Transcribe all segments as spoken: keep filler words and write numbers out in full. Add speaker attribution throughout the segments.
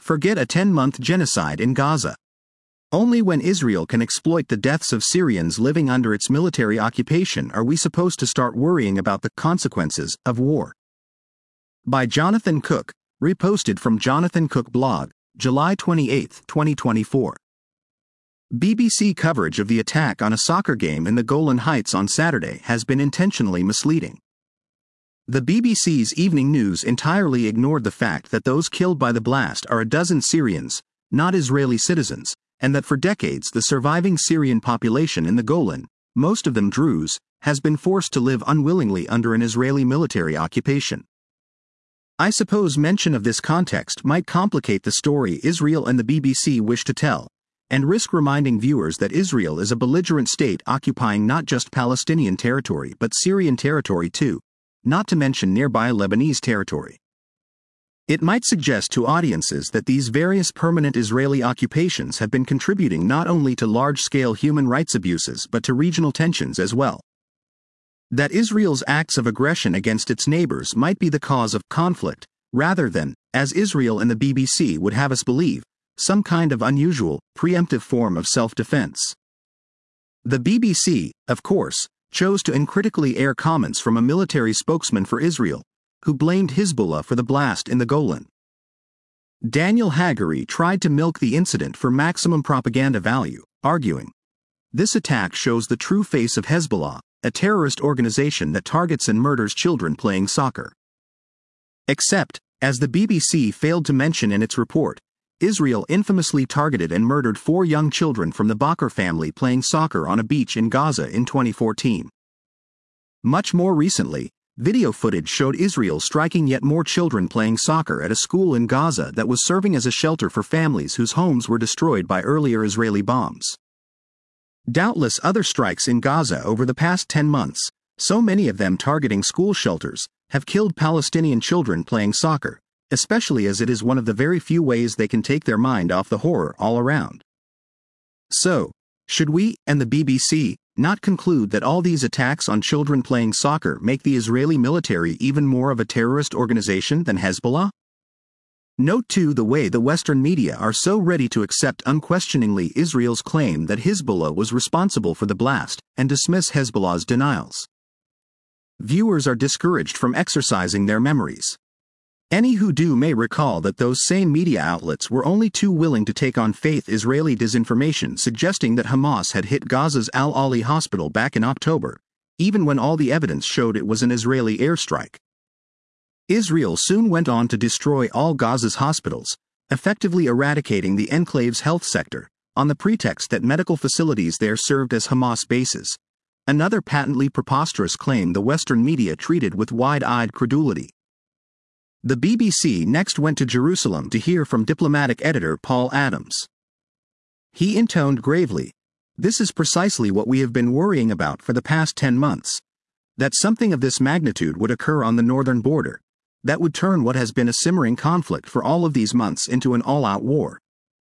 Speaker 1: Forget a ten-month genocide in Gaza. Only when Israel can exploit the deaths of Syrians living under its military occupation are we supposed to start worrying about the consequences of war. By Jonathan Cook, reposted from Jonathan Cook blog, July twenty-eighth, twenty twenty-four. B B C coverage of the attack on a soccer game in the Golan Heights on Saturday has been intentionally misleading. The B B C's evening news entirely ignored the fact that those killed by the blast are a dozen Syrians, not Israeli citizens, and that for decades the surviving Syrian population in the Golan, most of them Druze, has been forced to live unwillingly under an Israeli military occupation. I suppose mention of this context might complicate the story Israel and the B B C wish to tell, and risk reminding viewers that Israel is a belligerent state occupying not just Palestinian territory but Syrian territory too, not to mention nearby Lebanese territory. It might suggest to audiences that these various permanent Israeli occupations have been contributing not only to large-scale human rights abuses but to regional tensions as well. That Israel's acts of aggression against its neighbors might be the cause of conflict, rather than, as Israel and the B B C would have us believe, some kind of unusual, preemptive form of self-defense. The B B C, of course, chose to uncritically air comments from a military spokesman for Israel, who blamed Hezbollah for the blast in the Golan. Daniel Hagari tried to milk the incident for maximum propaganda value, arguing, "This attack shows the true face of Hezbollah, a terrorist organization that targets and murders children playing soccer." Except, as the B B C failed to mention in its report, Israel infamously targeted and murdered four young children from the Bakr family playing soccer on a beach in Gaza in twenty fourteen. Much more recently, video footage showed Israel striking yet more children playing soccer at a school in Gaza that was serving as a shelter for families whose homes were destroyed by earlier Israeli bombs. Doubtless other strikes in Gaza over the past ten months, so many of them targeting school shelters, have killed Palestinian children playing soccer, especially as it is one of the very few ways they can take their mind off the horror all around. So, should we, and the B B C, not conclude that all these attacks on children playing soccer make the Israeli military even more of a terrorist organization than Hezbollah? Note too the way the Western media are so ready to accept unquestioningly Israel's claim that Hezbollah was responsible for the blast, and dismiss Hezbollah's denials. Viewers are discouraged from exercising their memories. Any who do may recall that those same media outlets were only too willing to take on faith Israeli disinformation suggesting that Hamas had hit Gaza's Al-Ali hospital back in October, even when all the evidence showed it was an Israeli airstrike. Israel soon went on to destroy all Gaza's hospitals, effectively eradicating the enclave's health sector, on the pretext that medical facilities there served as Hamas bases, another patently preposterous claim the Western media treated with wide-eyed credulity. The B B C next went to Jerusalem to hear from diplomatic editor Paul Adams. He intoned gravely, "This is precisely what we have been worrying about for the past ten months. That something of this magnitude would occur on the northern border, that would turn what has been a simmering conflict for all of these months into an all-out war."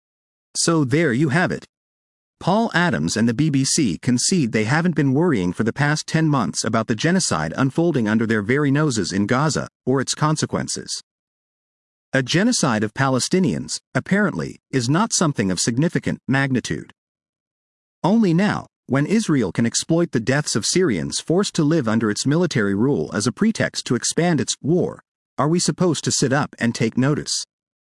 Speaker 1: So there you have it. Paul Adams and the B B C concede they haven't been worrying for the past ten months about the genocide unfolding under their very noses in Gaza, or its consequences. A genocide of Palestinians, apparently, is not something of significant magnitude. Only now, when Israel can exploit the deaths of Syrians forced to live under its military rule as a pretext to expand its war, are we supposed to sit up and take notice.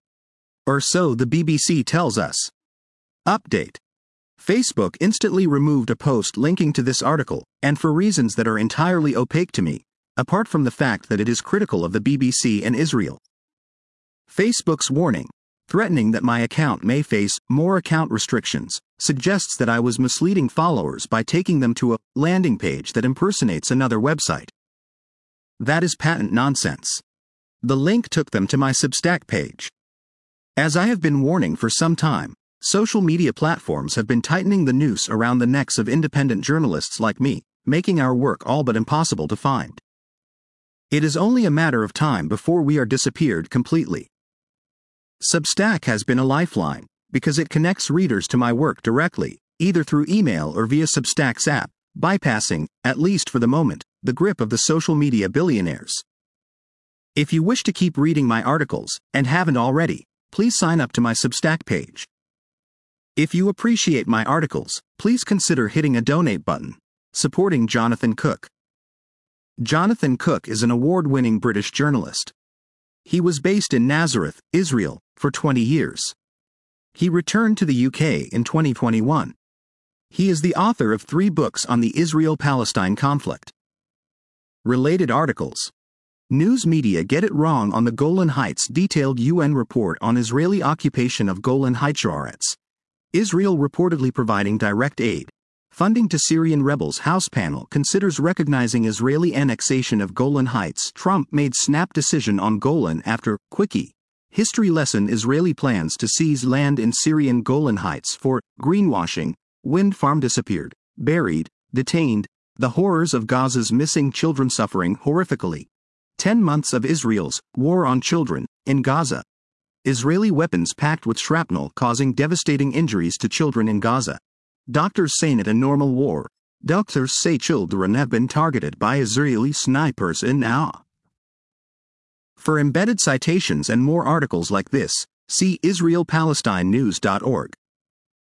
Speaker 1: Or so the B B C tells us. Update. Facebook instantly removed a post linking to this article, and for reasons that are entirely opaque to me, apart from the fact that it is critical of the B B C and Israel. Facebook's warning, threatening that my account may face more account restrictions, suggests that I was misleading followers by taking them to a landing page that impersonates another website. That is patent nonsense. The link took them to my Substack page. As I have been warning for some time, social media platforms have been tightening the noose around the necks of independent journalists like me, making our work all but impossible to find. It is only a matter of time before we are disappeared completely. Substack has been a lifeline, because it connects readers to my work directly, either through email or via Substack's app, bypassing, at least for the moment, the grip of the social media billionaires. If you wish to keep reading my articles, and haven't already, please sign up to my Substack page. If you appreciate my articles, please consider hitting a donate button, supporting Jonathan Cook. Jonathan Cook is an award-winning British journalist. He was based in Nazareth, Israel, for twenty years. He returned to the U K in twenty twenty-one. He is the author of three books on the Israel-Palestine conflict. Related articles. News media get it wrong on the Golan Heights. Detailed U N report on Israeli occupation of Golan Heights. Israel reportedly providing direct aid. Funding to Syrian rebels. House panel considers recognizing Israeli annexation of Golan Heights. Trump made snap decision on Golan after Quickie. History lesson. Israeli plans to seize land in Syrian Golan Heights for greenwashing. Wind farm disappeared, buried, detained. The horrors of Gaza's missing children suffering horrifically. Ten months of Israel's war on children in Gaza. Israeli weapons packed with shrapnel causing devastating injuries to children in Gaza. Doctors say not a normal war. Doctors say children have been targeted by Israeli snipers in now. For embedded citations and more articles like this, see Israel Palestine News dot org.